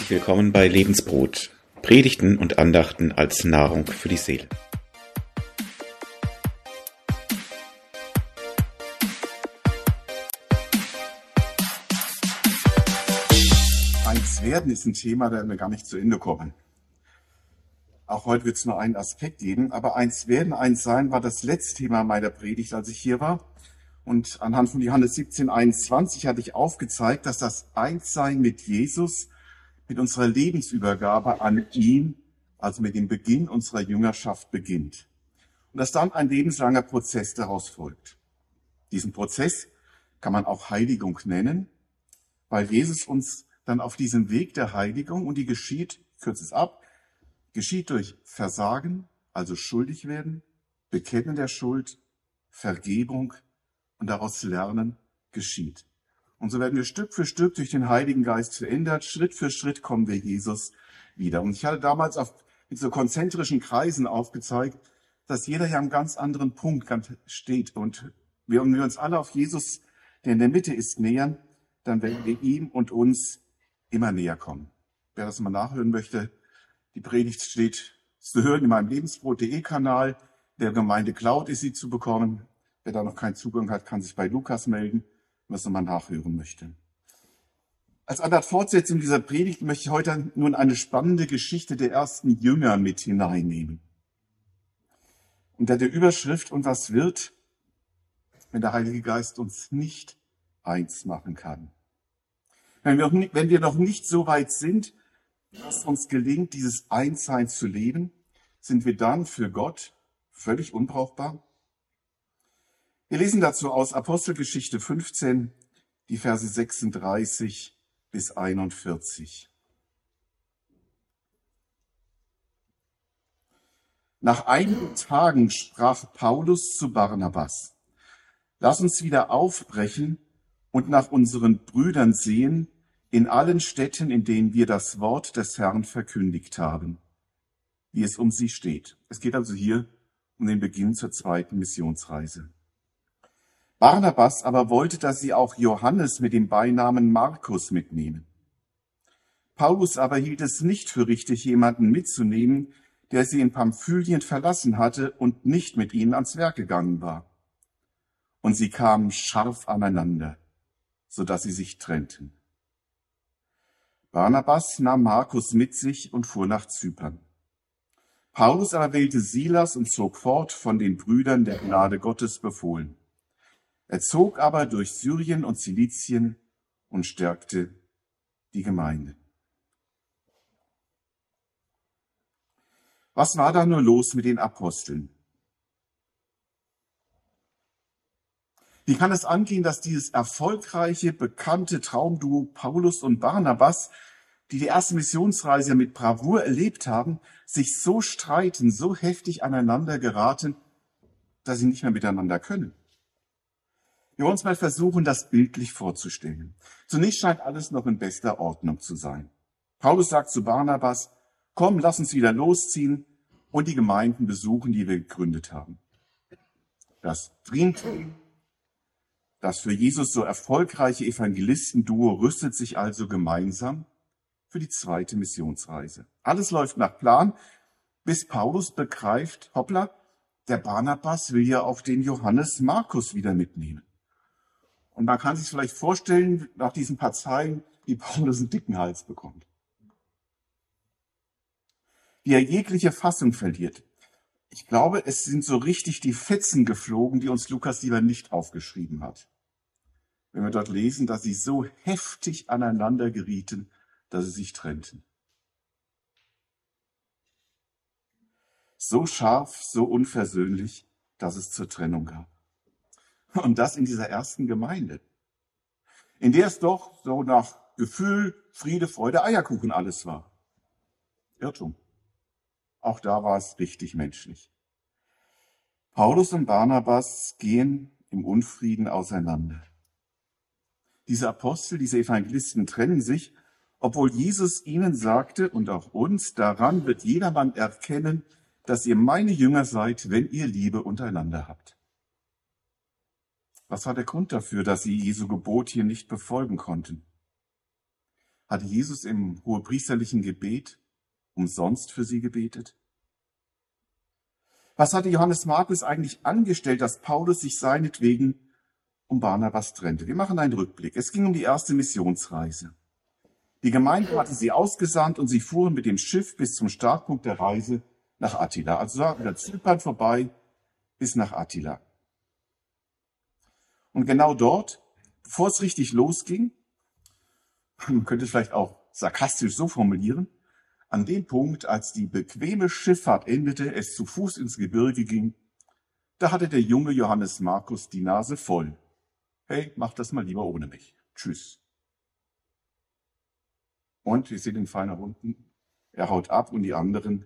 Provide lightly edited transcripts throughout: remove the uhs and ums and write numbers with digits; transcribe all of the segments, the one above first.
Herzlich willkommen bei Lebensbrot, Predigten und Andachten als Nahrung für die Seele. Eins werden ist ein Thema, da wir gar nicht zu Ende kommen. Auch heute wird es nur einen Aspekt geben, aber eins werden, eins sein war das letzte Thema meiner Predigt, als ich hier war. Und anhand von Johannes 17,21 hatte ich aufgezeigt, dass das Einssein mit Jesus, mit unserer Lebensübergabe an ihn, also mit dem Beginn unserer Jüngerschaft beginnt. Und dass dann ein lebenslanger Prozess daraus folgt. Diesen Prozess kann man auch Heiligung nennen, weil Jesus uns dann auf diesem Weg der Heiligung, und die geschieht, ich kürze es ab, geschieht durch Versagen, also schuldig werden, Bekennen der Schuld, Vergebung und daraus Lernen geschieht. Und so werden wir Stück für Stück durch den Heiligen Geist verändert. Schritt für Schritt kommen wir Jesus wieder. Und ich hatte damals mit so konzentrischen Kreisen aufgezeigt, dass jeder hier am ganz anderen Punkt steht. Und wenn wir uns alle auf Jesus, der in der Mitte ist, nähern, dann werden wir ihm und uns immer näher kommen. Wer das mal nachhören möchte, die Predigt steht zu hören in meinem Lebensbrot.de-Kanal. Der Gemeinde Cloud ist sie zu bekommen. Wer da noch keinen Zugang hat, kann sich bei Lukas melden, wenn man es nochmal nachhören möchte. Als Fortsetzung dieser Predigt möchte ich heute nun eine spannende Geschichte der ersten Jünger mit hineinnehmen. Unter der Überschrift: Und was wird, wenn der Heilige Geist uns nicht eins machen kann? Wenn wir noch nicht so weit sind, dass uns gelingt, dieses Einssein zu leben, sind wir dann für Gott völlig unbrauchbar? Wir lesen dazu aus Apostelgeschichte 15, die Verse 36 bis 41. Nach einigen Tagen sprach Paulus zu Barnabas: Lass uns wieder aufbrechen und nach unseren Brüdern sehen, in allen Städten, in denen wir das Wort des Herrn verkündigt haben, wie es um sie steht. Es geht also hier um den Beginn zur zweiten Missionsreise. Barnabas aber wollte, dass sie auch Johannes mit dem Beinamen Markus mitnehmen. Paulus aber hielt es nicht für richtig, jemanden mitzunehmen, der sie in Pamphylien verlassen hatte und nicht mit ihnen ans Werk gegangen war. Und sie kamen scharf aneinander, so dass sie sich trennten. Barnabas nahm Markus mit sich und fuhr nach Zypern. Paulus aber wählte Silas und zog fort, von den Brüdern der Gnade Gottes befohlen. Er zog aber durch Syrien und Zilizien und stärkte die Gemeinde. Was war da nur los mit den Aposteln? Wie kann es angehen, dass dieses erfolgreiche, bekannte Traumduo Paulus und Barnabas, die erste Missionsreise mit Bravour erlebt haben, sich so streiten, so heftig aneinander geraten, dass sie nicht mehr miteinander können? Wir wollen uns mal versuchen, das bildlich vorzustellen. Zunächst scheint alles noch in bester Ordnung zu sein. Paulus sagt zu Barnabas: Komm, lass uns wieder losziehen und die Gemeinden besuchen, die wir gegründet haben. Das Dreamteam, das für Jesus so erfolgreiche Evangelistenduo, rüstet sich also gemeinsam für die zweite Missionsreise. Alles läuft nach Plan, bis Paulus begreift: Hoppla, der Barnabas will ja auch den Johannes Markus wieder mitnehmen. Und man kann sich vielleicht vorstellen, nach diesen paar Zeilen, wie Paulus einen dicken Hals bekommt. Wie er jegliche Fassung verliert. Ich glaube, es sind so richtig die Fetzen geflogen, die uns Lukas lieber nicht aufgeschrieben hat. Wenn wir dort lesen, dass sie so heftig aneinander gerieten, dass sie sich trennten. So scharf, so unversöhnlich, dass es zur Trennung gab. Und das in dieser ersten Gemeinde, in der es doch so nach Gefühl, Friede, Freude, Eierkuchen alles war. Irrtum. Auch da war es richtig menschlich. Paulus und Barnabas gehen im Unfrieden auseinander. Diese Apostel, diese Evangelisten trennen sich, obwohl Jesus ihnen sagte, und auch uns: Daran wird jedermann erkennen, dass ihr meine Jünger seid, wenn ihr Liebe untereinander habt. Was war der Grund dafür, dass sie Jesu Gebot hier nicht befolgen konnten? Hat Jesus im hohepriesterlichen Gebet umsonst für sie gebetet? Was hatte Johannes Markus eigentlich angestellt, dass Paulus sich seinetwegen um Barnabas trennte? Wir machen einen Rückblick. Es ging um die erste Missionsreise. Die Gemeinde hatte sie ausgesandt und sie fuhren mit dem Schiff bis zum Startpunkt der Reise nach Attila. Also über Zypern vorbei bis nach Attila. Und genau dort, bevor es richtig losging, man könnte es vielleicht auch sarkastisch so formulieren, an dem Punkt, als die bequeme Schifffahrt endete, es zu Fuß ins Gebirge ging, da hatte der junge Johannes Markus die Nase voll. Hey, mach das mal lieber ohne mich. Tschüss. Und wir sehen den Pfeil nach unten. Er haut ab und die anderen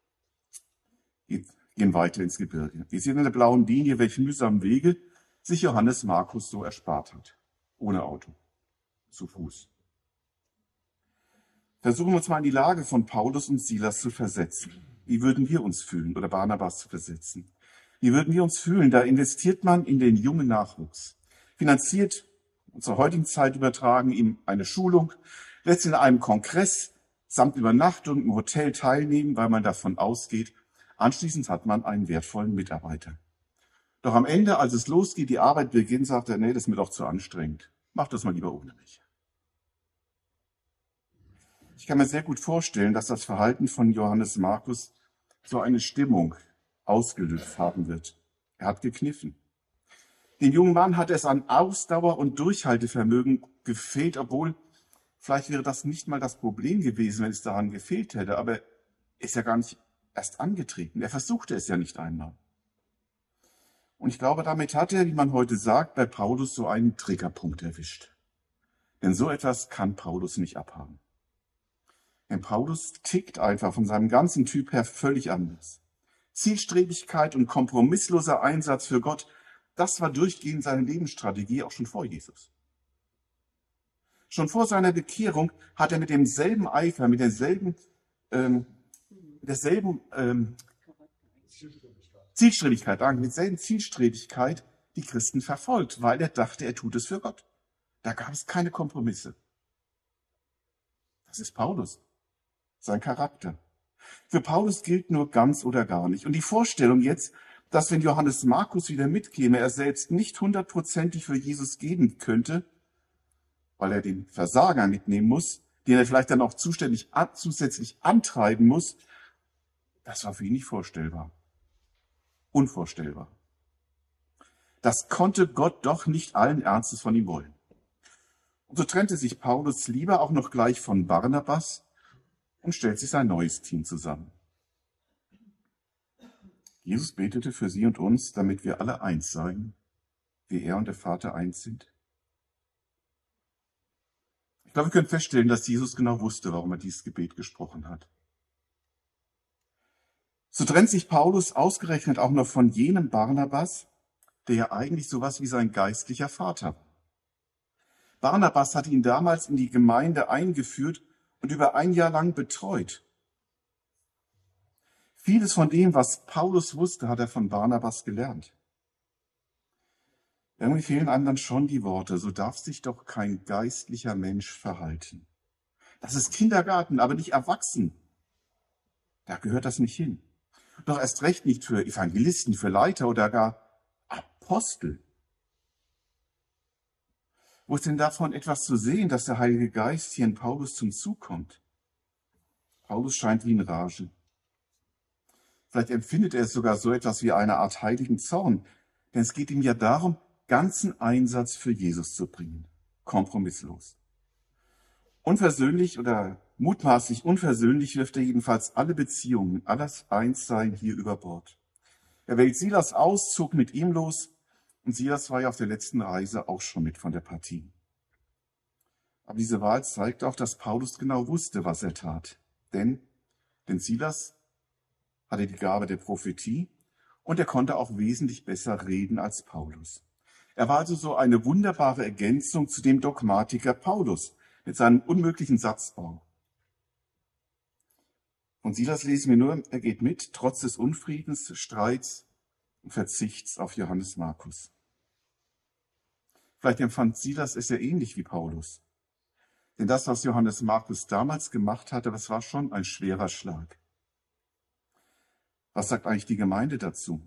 gehen weiter ins Gebirge. Wir sehen in der blauen Linie, welche mühsamen Wege sich Johannes Markus so erspart hat. Ohne Auto. Zu Fuß. Versuchen wir uns mal in die Lage von Paulus und Silas zu versetzen. Wie würden wir uns fühlen? Oder Barnabas zu versetzen? Wie würden wir uns fühlen? Da investiert man in den jungen Nachwuchs. Finanziert, unserer heutigen Zeit übertragen, ihm eine Schulung, lässt in einem Kongress samt Übernachtung im Hotel teilnehmen, weil man davon ausgeht, anschließend hat man einen wertvollen Mitarbeiter. Doch am Ende, als es losgeht, die Arbeit beginnt, sagt er, nee, das ist mir doch zu anstrengend. Mach das mal lieber ohne mich. Ich kann mir sehr gut vorstellen, dass das Verhalten von Johannes Markus so eine Stimmung ausgelöst haben wird. Er hat gekniffen. Dem jungen Mann hat es an Ausdauer und Durchhaltevermögen gefehlt, obwohl vielleicht wäre das nicht mal das Problem gewesen, wenn es daran gefehlt hätte. Aber er ist ja gar nicht erst angetreten. Er versuchte es ja nicht einmal. Und ich glaube, damit hat er, wie man heute sagt, bei Paulus so einen Triggerpunkt erwischt. Denn so etwas kann Paulus nicht abhaben. Denn Paulus tickt einfach von seinem ganzen Typ her völlig anders. Zielstrebigkeit und kompromissloser Einsatz für Gott, das war durchgehend seine Lebensstrategie auch schon vor Jesus. Schon vor seiner Bekehrung hat er mit demselben Eifer, mit derselben Zielstrebigkeit die Christen verfolgt, weil er dachte, er tut es für Gott. Da gab es keine Kompromisse. Das ist Paulus, sein Charakter. Für Paulus gilt nur ganz oder gar nicht. Und die Vorstellung jetzt, dass wenn Johannes Markus wieder mitkäme, er selbst nicht 100%ig für Jesus geben könnte, weil er den Versager mitnehmen muss, den er vielleicht dann auch zusätzlich antreiben muss, das war für ihn nicht vorstellbar. Unvorstellbar. Das konnte Gott doch nicht allen Ernstes von ihm wollen. Und so trennte sich Paulus lieber auch noch gleich von Barnabas und stellt sich sein neues Team zusammen. Jesus betete für sie und uns, damit wir alle eins seien, wie er und der Vater eins sind. Ich glaube, wir können feststellen, dass Jesus genau wusste, warum er dieses Gebet gesprochen hat. So trennt sich Paulus ausgerechnet auch noch von jenem Barnabas, der ja eigentlich sowas wie sein geistlicher Vater war. Barnabas hatte ihn damals in die Gemeinde eingeführt und über ein Jahr lang betreut. Vieles von dem, was Paulus wusste, hat er von Barnabas gelernt. Irgendwie fehlen einem dann schon die Worte, so darf sich doch kein geistlicher Mensch verhalten. Das ist Kindergarten, aber nicht erwachsen. Da gehört das nicht hin. Doch erst recht nicht für Evangelisten, für Leiter oder gar Apostel. Wo ist denn davon etwas zu sehen, dass der Heilige Geist hier in Paulus zum Zug kommt? Paulus scheint wie in Rage. Vielleicht empfindet er sogar so etwas wie eine Art heiligen Zorn, denn es geht ihm ja darum, ganzen Einsatz für Jesus zu bringen, kompromisslos. Unversöhnlich oder mutmaßlich unversöhnlich wirft er jedenfalls alle Beziehungen, alles Einssein hier über Bord. Er wählt Silas aus, zog mit ihm los, und Silas war ja auf der letzten Reise auch schon mit von der Partie. Aber diese Wahl zeigt auch, dass Paulus genau wusste, was er tat. Denn Silas hatte die Gabe der Prophetie und er konnte auch wesentlich besser reden als Paulus. Er war also so eine wunderbare Ergänzung zu dem Dogmatiker Paulus mit seinem unmöglichen Satzbau. Und Silas lesen wir nur, er geht mit, trotz des Unfriedens, Streits und Verzichts auf Johannes Markus. Vielleicht empfand Silas es ja ähnlich wie Paulus. Denn das, was Johannes Markus damals gemacht hatte, das war schon ein schwerer Schlag. Was sagt eigentlich die Gemeinde dazu?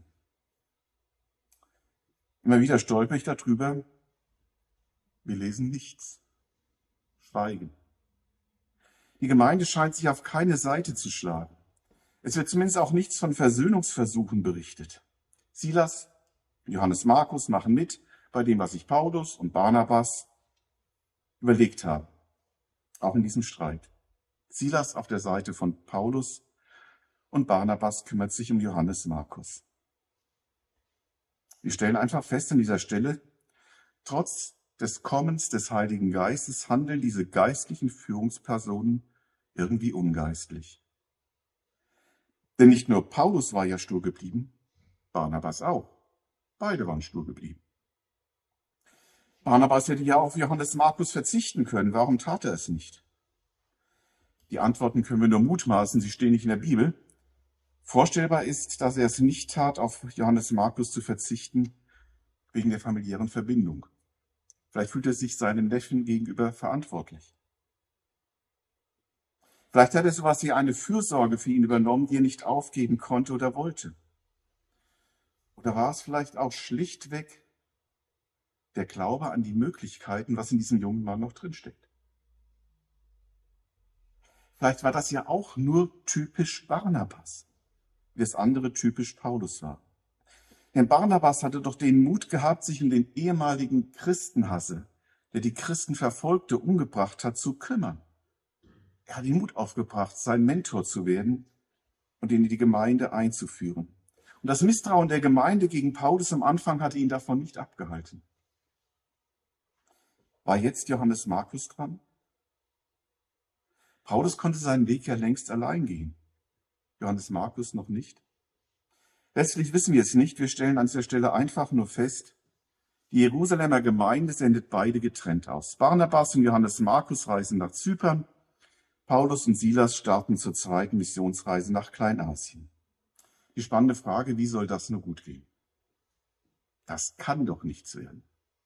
Immer wieder stolper ich darüber. Wir lesen nichts. Schweigen. Die Gemeinde scheint sich auf keine Seite zu schlagen. Es wird zumindest auch nichts von Versöhnungsversuchen berichtet. Silas und Johannes Markus machen mit bei dem, was sich Paulus und Barnabas überlegt haben. Auch in diesem Streit. Silas auf der Seite von Paulus und Barnabas kümmert sich um Johannes Markus. Wir stellen einfach fest an dieser Stelle, trotz des Kommens des Heiligen Geistes handeln diese geistlichen Führungspersonen irgendwie ungeistlich. Denn nicht nur Paulus war ja stur geblieben, Barnabas auch. Beide waren stur geblieben. Barnabas hätte ja auf Johannes Markus verzichten können. Warum tat er es nicht? Die Antworten können wir nur mutmaßen, sie stehen nicht in der Bibel. Vorstellbar ist, dass er es nicht tat, auf Johannes Markus zu verzichten, wegen der familiären Verbindung. Vielleicht fühlt er sich seinem Neffen gegenüber verantwortlich. Vielleicht hat er sowas wie eine Fürsorge für ihn übernommen, die er nicht aufgeben konnte oder wollte. Oder war es vielleicht auch schlichtweg der Glaube an die Möglichkeiten, was in diesem jungen Mann noch drinsteckt? Vielleicht war das ja auch nur typisch Barnabas, wie das andere typisch Paulus war. Denn Barnabas hatte doch den Mut gehabt, sich um den ehemaligen Christenhasser, der die Christen verfolgte, umgebracht hat, zu kümmern. Er hat den Mut aufgebracht, sein Mentor zu werden und ihn in die Gemeinde einzuführen. Und das Misstrauen der Gemeinde gegen Paulus am Anfang hatte ihn davon nicht abgehalten. War jetzt Johannes Markus dran? Paulus konnte seinen Weg ja längst allein gehen. Johannes Markus noch nicht. Letztlich wissen wir es nicht. Wir stellen an dieser Stelle einfach nur fest, die Jerusalemer Gemeinde sendet beide getrennt aus. Barnabas und Johannes Markus reisen nach Zypern. Paulus und Silas starten zur zweiten Missionsreise nach Kleinasien. Die spannende Frage, wie soll das nur gut gehen? Das kann doch nichts werden.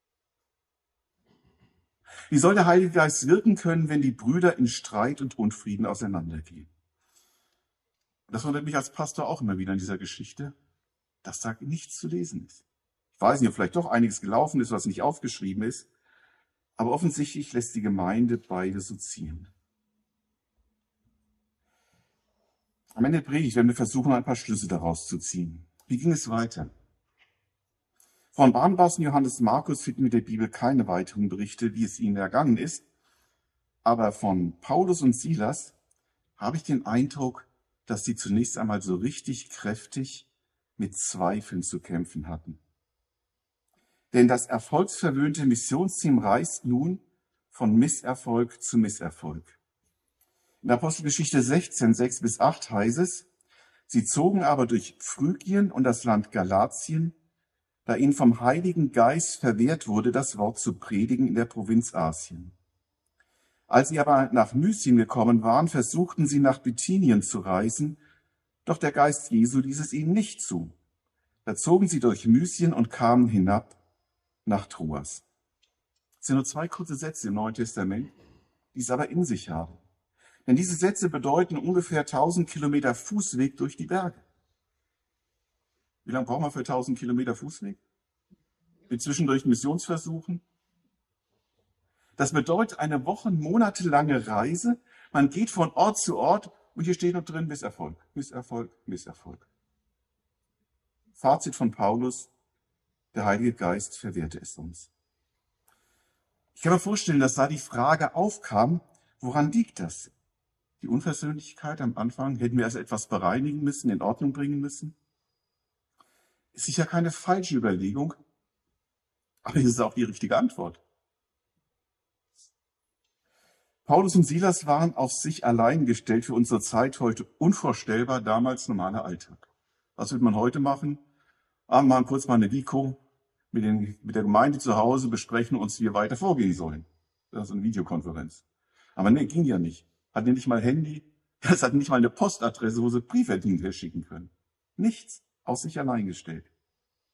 Wie soll der Heilige Geist wirken können, wenn die Brüder in Streit und Unfrieden auseinandergehen? Das wundert mich als Pastor auch immer wieder in dieser Geschichte, dass da nichts zu lesen ist. Ich weiß nicht, ob vielleicht doch einiges gelaufen ist, was nicht aufgeschrieben ist, aber offensichtlich lässt die Gemeinde beide so ziehen. Am Ende der Predigt werden wir versuchen, ein paar Schlüsse daraus zu ziehen. Wie ging es weiter? Von Barnabas und Johannes Markus finden wir in der Bibel keine weiteren Berichte, wie es ihnen ergangen ist. Aber von Paulus und Silas habe ich den Eindruck, dass sie zunächst einmal so richtig kräftig mit Zweifeln zu kämpfen hatten. Denn das erfolgsverwöhnte Missionsteam reist nun von Misserfolg zu Misserfolg. In Apostelgeschichte 16, 6-8 heißt es, sie zogen aber durch Phrygien und das Land Galatien, da ihnen vom Heiligen Geist verwehrt wurde, das Wort zu predigen in der Provinz Asien. Als sie aber nach Mysien gekommen waren, versuchten sie nach Bithynien zu reisen, doch der Geist Jesu ließ es ihnen nicht zu. Da zogen sie durch Mysien und kamen hinab nach Troas. Das sind nur 2 kurze Sätze im Neuen Testament, die es aber in sich haben. Denn diese Sätze bedeuten ungefähr 1000 Kilometer Fußweg durch die Berge. Wie lange braucht man für 1000 Kilometer Fußweg? Mit zwischendurch Missionsversuchen? Das bedeutet eine monatelange Reise. Man geht von Ort zu Ort und hier steht noch drin Misserfolg, Misserfolg, Misserfolg. Fazit von Paulus, der Heilige Geist verwehrte es uns. Ich kann mir vorstellen, dass da die Frage aufkam, woran liegt das? Die Unversöhnlichkeit am Anfang, hätten wir also etwas bereinigen müssen, in Ordnung bringen müssen? Ist sicher keine falsche Überlegung, aber es ist auch die richtige Antwort. Paulus und Silas waren auf sich allein gestellt, für unsere Zeit heute unvorstellbar, damals normaler Alltag. Was würde man heute machen? Machen kurz mal eine Vico mit der Gemeinde zu Hause, besprechen uns, wie wir weiter vorgehen sollen. Das ist eine Videokonferenz. Aber nee, ging ja nicht. Hatten ja nicht mal Handy, es hatten nicht mal eine Postadresse, wo sie Briefe hinterher schicken können. Nichts, auf sich allein gestellt.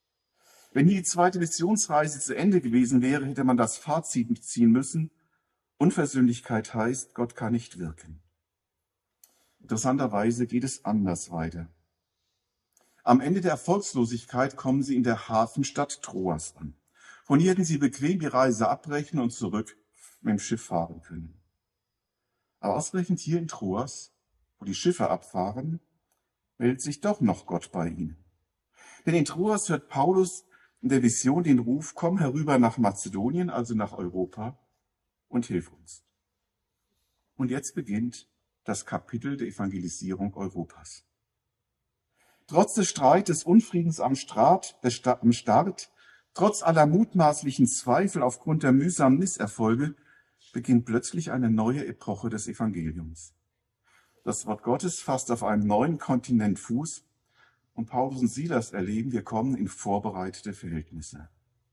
Wenn hier die zweite Missionsreise zu Ende gewesen wäre, hätte man das Fazit ziehen müssen. Unversöhnlichkeit heißt, Gott kann nicht wirken. Interessanterweise geht es anders weiter. Am Ende der Erfolgslosigkeit kommen sie in der Hafenstadt Troas an. Von hier hätten sie bequem die Reise abbrechen und zurück mit dem Schiff fahren können. Aber ausgerechnet hier in Troas, wo die Schiffe abfahren, meldet sich doch noch Gott bei ihnen. Denn in Troas hört Paulus in der Vision den Ruf, komm herüber nach Mazedonien, also nach Europa, und hilf uns. Und jetzt beginnt das Kapitel der Evangelisierung Europas. Trotz des Streits, des Unfriedens am Start, trotz aller mutmaßlichen Zweifel aufgrund der mühsamen Misserfolge, beginnt plötzlich eine neue Epoche des Evangeliums. Das Wort Gottes fasst auf einem neuen Kontinent Fuß und Paulus und Silas erleben, wir kommen in vorbereitete Verhältnisse.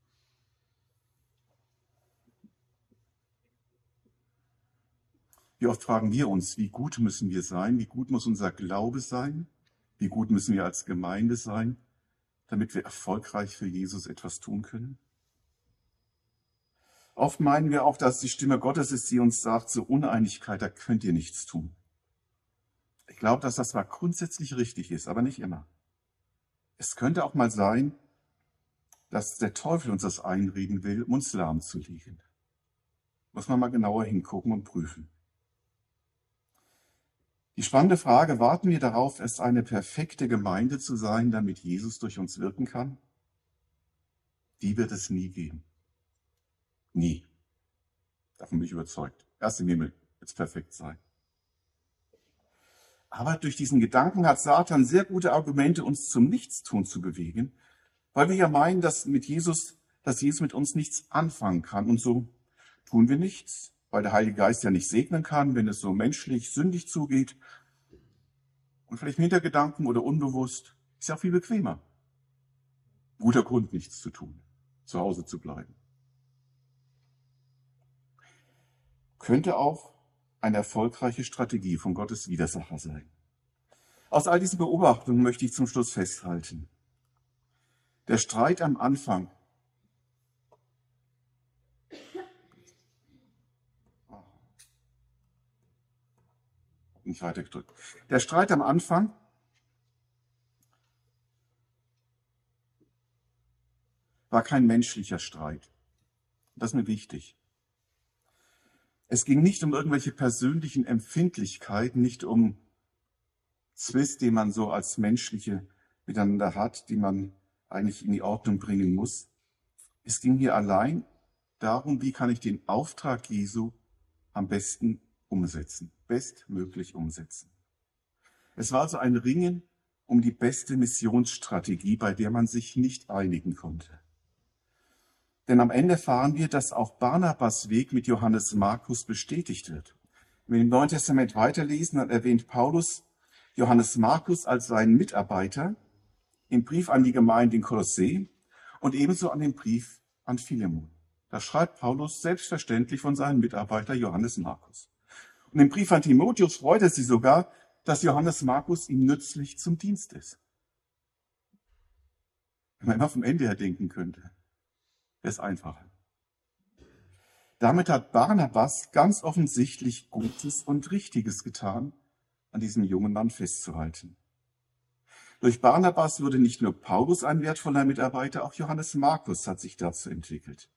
Wie oft fragen wir uns, wie gut müssen wir sein, wie gut muss unser Glaube sein, wie gut müssen wir als Gemeinde sein, damit wir erfolgreich für Jesus etwas tun können? Oft meinen wir auch, dass die Stimme Gottes ist, die uns sagt, zur Uneinigkeit, da könnt ihr nichts tun. Ich glaube, dass das zwar grundsätzlich richtig ist, aber nicht immer. Es könnte auch mal sein, dass der Teufel uns das einreden will, um uns lahmzulegen. Muss man mal genauer hingucken und prüfen. Die spannende Frage, warten wir darauf, erst eine perfekte Gemeinde zu sein, damit Jesus durch uns wirken kann? Die wird es nie geben. Nie. Davon bin ich überzeugt. Erst im Himmel wird es perfekt sein. Aber durch diesen Gedanken hat Satan sehr gute Argumente, uns zum Nichtstun zu bewegen, weil wir ja meinen, dass Jesus mit uns nichts anfangen kann. Und so tun wir nichts, weil der Heilige Geist ja nicht segnen kann, wenn es so menschlich, sündig zugeht. Und vielleicht im Hintergedanken oder unbewusst ist ja auch viel bequemer. Guter Grund, nichts zu tun, zu Hause zu bleiben. Könnte auch eine erfolgreiche Strategie von Gottes Widersacher sein. Aus all diesen Beobachtungen möchte ich zum Schluss festhalten. Der Streit am Anfang nicht weitergedrückt. Der Streit am Anfang war kein menschlicher Streit. Das ist mir wichtig. Es ging nicht um irgendwelche persönlichen Empfindlichkeiten, nicht um Zwist, den man so als menschliche miteinander hat, die man eigentlich in die Ordnung bringen muss. Es ging hier allein darum, wie kann ich den Auftrag Jesu am besten umsetzen, bestmöglich umsetzen. Es war also ein Ringen um die beste Missionsstrategie, bei der man sich nicht einigen konnte. Denn am Ende erfahren wir, dass auch Barnabas Weg mit Johannes Markus bestätigt wird. Wenn wir im Neuen Testament weiterlesen, dann erwähnt Paulus Johannes Markus als seinen Mitarbeiter im Brief an die Gemeinde in Kolossä und ebenso an den Brief an Philemon. Da schreibt Paulus selbstverständlich von seinem Mitarbeiter Johannes Markus. Und im Brief an Timotheus freut er sich sogar, dass Johannes Markus ihm nützlich zum Dienst ist. Wenn man immer vom Ende her denken könnte. Das ist einfacher. Damit hat Barnabas ganz offensichtlich Gutes und Richtiges getan, an diesem jungen Mann festzuhalten. Durch Barnabas wurde nicht nur Paulus ein wertvoller Mitarbeiter, auch Johannes Markus hat sich dazu entwickelt.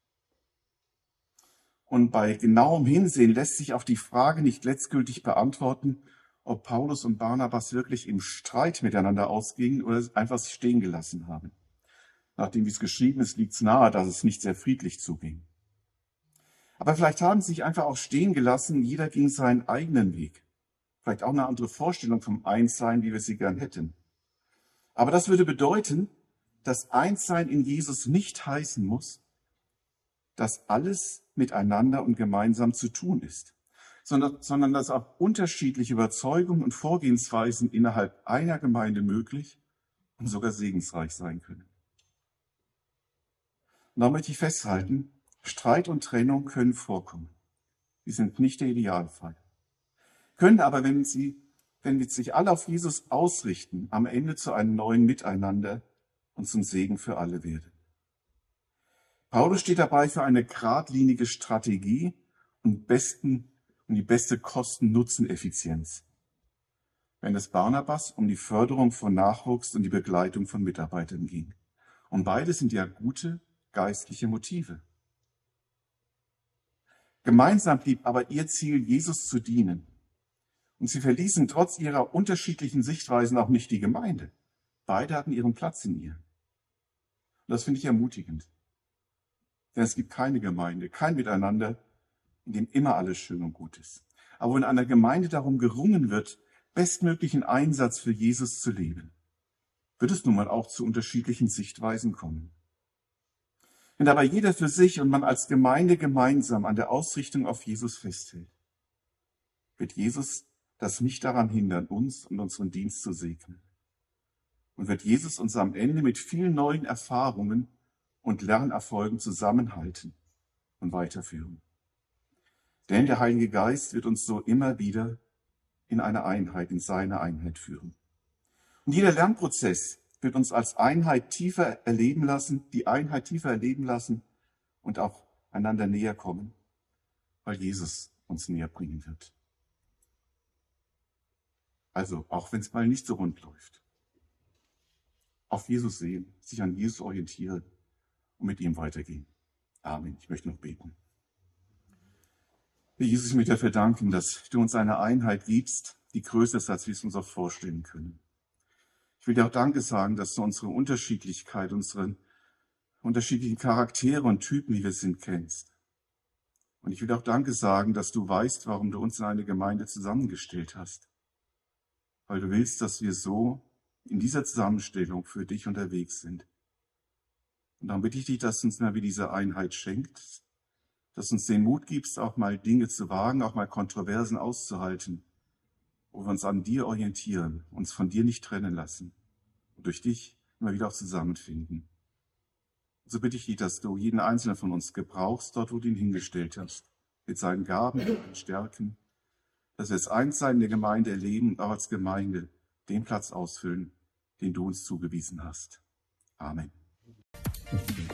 Und bei genauem Hinsehen lässt sich auch die Frage nicht letztgültig beantworten, ob Paulus und Barnabas wirklich im Streit miteinander ausgingen oder einfach stehen gelassen haben. Nachdem, wie es geschrieben ist, liegt es nahe, dass es nicht sehr friedlich zuging. Aber vielleicht haben sie sich einfach auch stehen gelassen, jeder ging seinen eigenen Weg. Vielleicht auch eine andere Vorstellung vom Einssein, wie wir sie gern hätten. Aber das würde bedeuten, dass Einssein in Jesus nicht heißen muss, dass alles miteinander und gemeinsam zu tun ist, sondern dass auch unterschiedliche Überzeugungen und Vorgehensweisen innerhalb einer Gemeinde möglich und sogar segensreich sein können. Und da möchte ich festhalten, Streit und Trennung können vorkommen. Die sind nicht der Idealfall. Können aber, wenn wir sich alle auf Jesus ausrichten, am Ende zu einem neuen Miteinander und zum Segen für alle werden. Paulus steht dabei für eine geradlinige Strategie und die beste Kosten-Nutzen-Effizienz, während es Barnabas um die Förderung von Nachwuchs und die Begleitung von Mitarbeitern ging. Und beides sind ja gute geistliche Motive. Gemeinsam blieb aber ihr Ziel, Jesus zu dienen. Und sie verließen trotz ihrer unterschiedlichen Sichtweisen auch nicht die Gemeinde. Beide hatten ihren Platz in ihr. Und das finde ich ermutigend. Denn es gibt keine Gemeinde, kein Miteinander, in dem immer alles schön und gut ist. Aber in einer Gemeinde darum gerungen wird, bestmöglichen Einsatz für Jesus zu leben, wird es nun mal auch zu unterschiedlichen Sichtweisen kommen. Wenn aber jeder für sich und man als Gemeinde gemeinsam an der Ausrichtung auf Jesus festhält, wird Jesus das nicht daran hindern, uns und unseren Dienst zu segnen. Und wird Jesus uns am Ende mit vielen neuen Erfahrungen und Lernerfolgen zusammenhalten und weiterführen. Denn der Heilige Geist wird uns so immer wieder in eine Einheit, in seine Einheit führen. Und jeder Lernprozess wird uns als Einheit tiefer erleben lassen, die Einheit tiefer erleben lassen und auch einander näher kommen, weil Jesus uns näher bringen wird. Also, auch wenn es mal nicht so rund läuft, auf Jesus sehen, sich an Jesus orientieren und mit ihm weitergehen. Amen. Ich möchte noch beten. Herr Jesus, ich möchte dafür danken, dass du uns eine Einheit gibst, die größer ist, als wir es uns auch vorstellen können. Ich will dir auch Danke sagen, dass du unsere Unterschiedlichkeit, unsere unterschiedlichen Charaktere und Typen, wie wir sind, kennst. Und ich will auch Danke sagen, dass du weißt, warum du uns in eine Gemeinde zusammengestellt hast. Weil du willst, dass wir so in dieser Zusammenstellung für dich unterwegs sind. Und darum bitte ich dich, dass du uns mal wieder diese Einheit schenkst, dass du uns den Mut gibst, auch mal Dinge zu wagen, auch mal Kontroversen auszuhalten, wo wir uns an dir orientieren, uns von dir nicht trennen lassen und durch dich immer wieder auch zusammenfinden. So bitte ich dich, dass du jeden Einzelnen von uns gebrauchst, dort wo du ihn hingestellt hast, mit seinen Gaben und Stärken, dass wir das Einssein der Gemeinde erleben und auch als Gemeinde den Platz ausfüllen, den du uns zugewiesen hast. Amen.